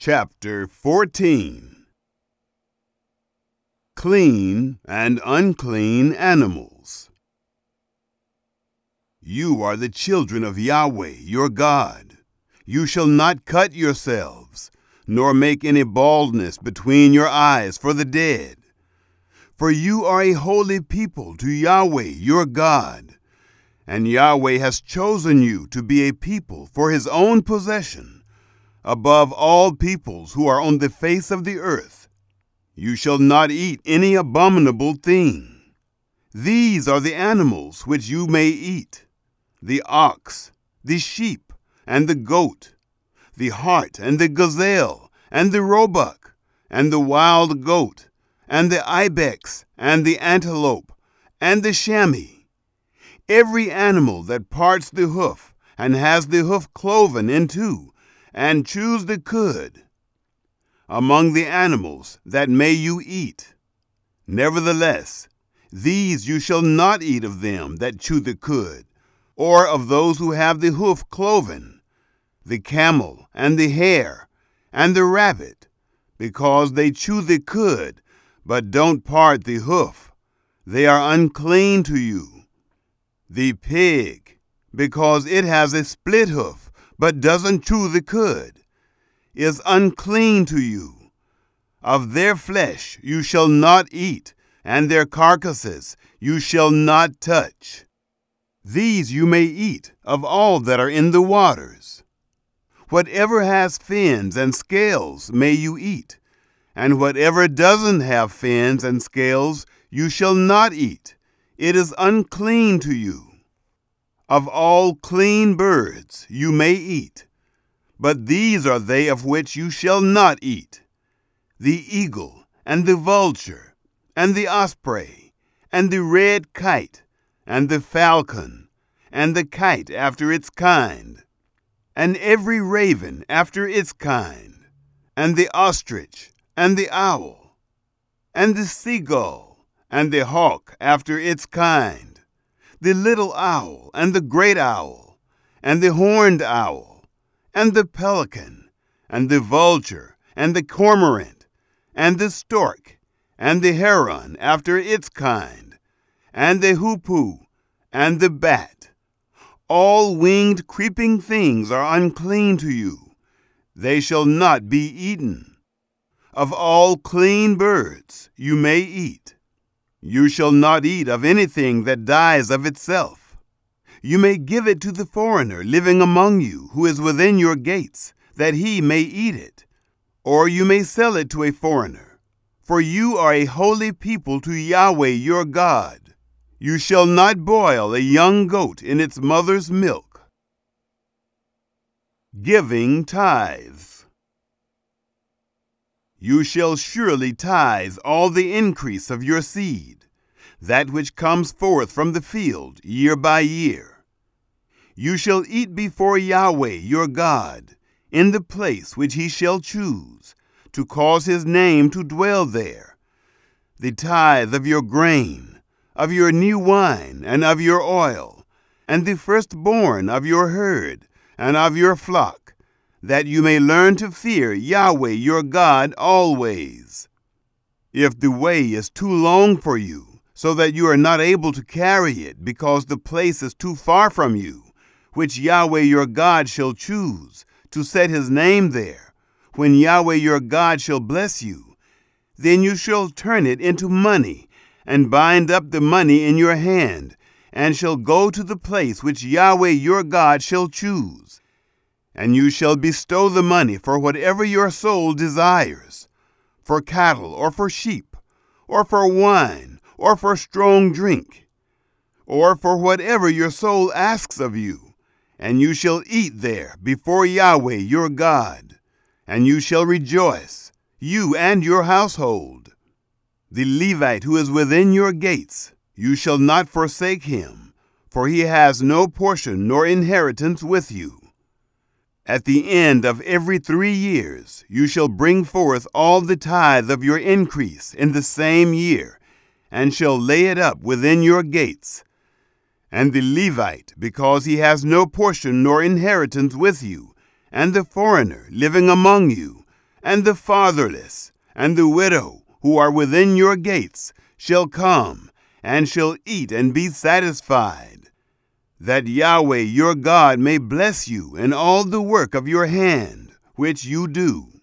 Chapter 14. Clean and unclean animals. You are the children of Yahweh, your God. You shall not cut yourselves, nor make any baldness between your eyes for the dead. For you are a holy people to Yahweh, your God, and Yahweh has chosen you to be a people for his own possession, above all peoples who are on the face of the earth. You shall not eat any abominable thing. These are the animals which you may eat: the ox, the sheep, and the goat, the hart, and the gazelle, and the roebuck, and the wild goat, and the ibex, and the antelope, and the chamois. Every animal that parts the hoof, and has the hoof cloven in two, and chews the cud. Among the animals that may you eat. Nevertheless, these you shall not eat of them that chew the cud, or of those who have the hoof cloven, the camel, and the hare, and the rabbit, because they chew the cud, but don't part the hoof. They are unclean to you. The pig, because it has a split hoof, but doesn't chew the cud, is unclean to you. Of their flesh you shall not eat, and their carcasses you shall not touch. These you may eat of all that are in the waters. Whatever has fins and scales may you eat, and whatever doesn't have fins and scales you shall not eat. It is unclean to you. Of all clean birds you may eat, but these are they of which you shall not eat: the eagle, and the vulture, and the osprey, and the red kite, and the falcon, and the kite after its kind, and every raven after its kind, and the ostrich, and the owl, and the seagull, and the hawk after its kind, the little owl, and the great owl, and the horned owl, and the pelican, and the vulture, and the cormorant, and the stork, and the heron after its kind, and the hoopoe, and the bat. All winged creeping things are unclean to you. They shall not be eaten. Of all clean birds you may eat. You shall not eat of anything that dies of itself. You may give it to the foreigner living among you, who is within your gates, that he may eat it. Or you may sell it to a foreigner. For you are a holy people to Yahweh your God. You shall not boil a young goat in its mother's milk. Giving tithes. You shall surely tithe all the increase of your seed, that which comes forth from the field year by year. You shall eat before Yahweh your God, in the place which he shall choose, to cause his name to dwell there, the tithe of your grain, of your new wine, and of your oil, and the firstborn of your herd, and of your flock, that you may learn to fear Yahweh your God always. If the way is too long for you, so that you are not able to carry it because the place is too far from you, which Yahweh your God shall choose to set his name there, when Yahweh your God shall bless you, then you shall turn it into money, and bind up the money in your hand, and shall go to the place which Yahweh your God shall choose. And you shall bestow the money for whatever your soul desires, for cattle, or for sheep, or for wine, or for strong drink, or for whatever your soul asks of you. And you shall eat there before Yahweh your God, and you shall rejoice, you and your household. The Levite who is within your gates, you shall not forsake him, for he has no portion nor inheritance with you. At the end of every 3 years you shall bring forth all the tithe of your increase in the same year, and shall lay it up within your gates. And the Levite, because he has no portion nor inheritance with you, and the foreigner living among you, and the fatherless, and the widow who are within your gates shall come, and shall eat and be satisfied, that Yahweh your God may bless you in all the work of your hand, which you do,